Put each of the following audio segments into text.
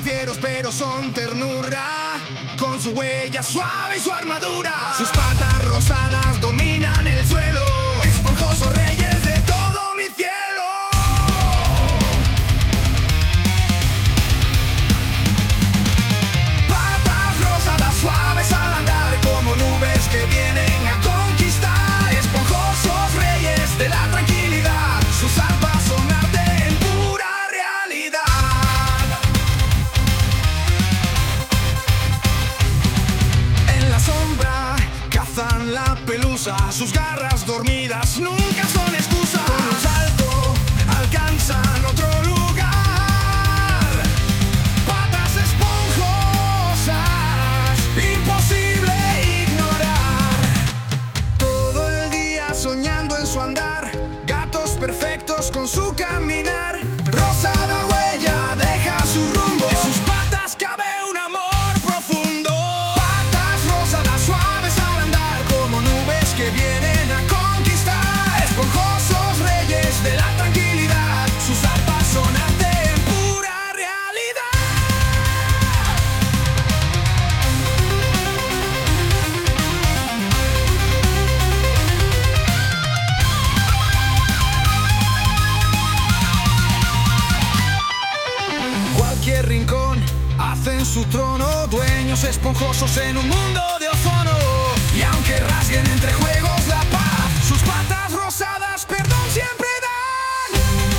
Están fieros pero son ternura, con su huella suave y su armadura. Sus patas rosadas dominan el suelo, esponjosos reyes de todo mi cielo. Patas rosadas suaves al andar, como nubes que vienen a conquistar. Esponjosos reyes de la tranquilidad, sus almas son arte en pura realidad. Cazan la pelusa, sus garras dormidas nunca son excusa. Con un salto alcanzan otro lugar. Patas esponjosas, imposible ignorar. Todo el día soñando en su andar, gatos perfectos con su caminar. Rosada huella deja su rumbo, de sus patas cabe un amor profundo. Que vienen a conquistar, esponjosos reyes de la tranquilidad, sus arpas son arte en pura realidad. Cualquier rincón hacen su trono, dueños esponjosos en un mundo de ozono. Y aunque rasguen entre juegos la paz, sus patas rosadas perdón siempre dan.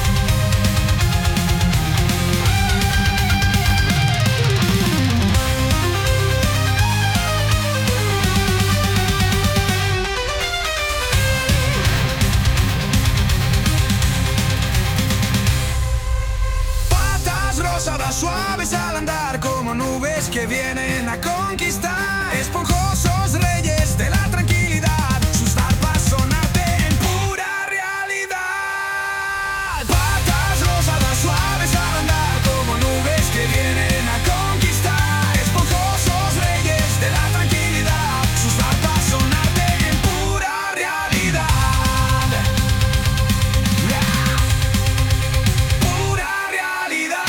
Patas rosadas suaves al andar, como nubes que vienen a conquistar. Esponjosos reyes de la tranquilidad, sus arpas son arte en pura realidad. Patas rosadas suaves al andar, como nubes que vienen a conquistar. Esponjosos reyes de la tranquilidad, sus arpas son arte en pura realidad. Pura realidad.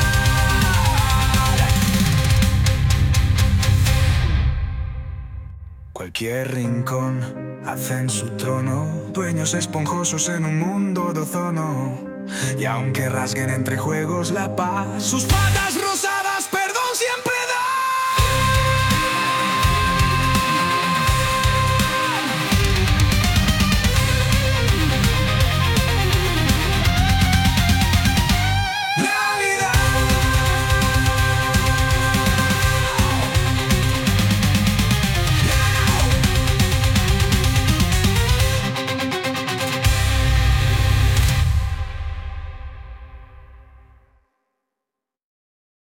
Cualquier rincón hacen su trono, dueños esponjosos en un mundo de ozono. Y aunque rasguen entre juegos la paz, sus patas rosas